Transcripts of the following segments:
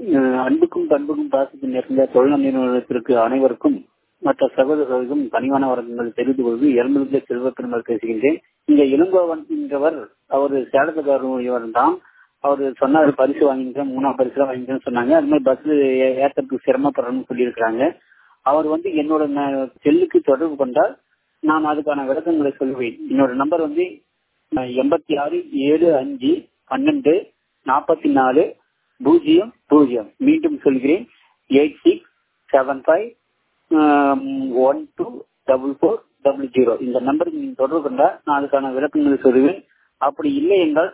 அன்புக்கும் பண்புக்கும் பாசத்தில் நிறைந்த தொழில் நிறுவனத்திற்கு அனைவருக்கும் மற்ற சகோதரர்களுக்கும் பணிவான வழக்கங்கள் தெரிந்து கொள்வது எல்முருகே செல்வ பெருமாள் பேசுகின்றேன். இங்க இளங்கோவன் என்றவர் அவர் சேலத்துக்காரர் தான். அவர் சொன்னார் பரிசு வாங்கிட்டேன், 3ஆம் பரிசு வாங்கிட்டேன்னு சொன்னாங்க. அது மாதிரி பஸ் ஏற்றத்துக்கு சிரமப்படுறேன்னு சொல்லியிருக்கிறாங்க. அவர் என்னோட செல்லுக்கு தொடர்பு கொண்டால் நான் அதுக்கான விளக்கங்களை சொல்லுவேன். என்னோட நம்பர் 8671244000. மீண்டும் சொல்கிறேன், 8675124400. இந்த நம்பருக்கு நீங்க தொடர்பு கொண்டா நான் அதுக்கான விளக்கங்களை சொல்லுவேன். அப்படி இல்லை என்றால்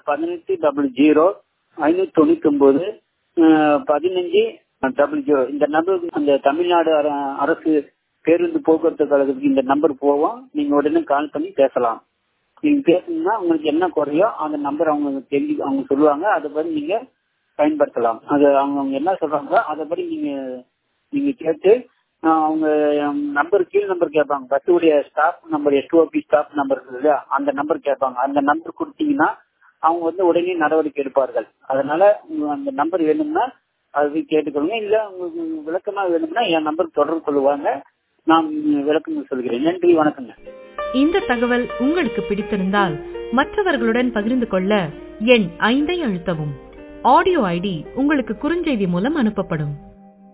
1800-599-1500 இந்த நம்பருக்கு அந்த தமிழ்நாடு அரசு பேருந்து போக்குவரத்து கழகத்துக்கு இந்த நம்பர் போவோம். நீங்க உடனே கால் பண்ணி பேசலாம். நீங்க பேசணும்னா உங்களுக்கு என்ன குறையோ அந்த நம்பர் அவங்க சொல்லுவாங்க. அதை படி நீங்க பயன்படுத்தலாம். அது அவங்க என்ன சொல்றாங்க அதை படி நீங்க கேட்டு அவங்க நம்பர் கீழ் நம்பர் கேட்பாங்க. பஸ்ஸுடைய stop number SOP stop number இருக்குது, அந்த நம்பர் கேட்பாங்க. அந்த நம்பர் கொடுத்தீங்கன்னா அவங்க உடனே நடவடிக்கை எடுப்பார்கள். அதனால அந்த நம்பர் வேணும்னா அது கேட்டுக்கொள்ளுங்க. இல்ல உங்களுக்கு விளக்கமா வேணும்னா என் நம்பர் தொடர்பு கொள்வாங்க, நான் விளக்கம் சொல்கிறேன். நன்றி, வணக்கங்க. இந்த தகவல் உங்களுக்கு பிடித்திருந்தால் மற்றவர்களுடன் பகிர்ந்து கொள்ள எண் 5 அழுத்தவும். ஆடியோ ஐடி உங்களுக்கு குறுஞ்செய்தி மூலம் அனுப்பப்படும்.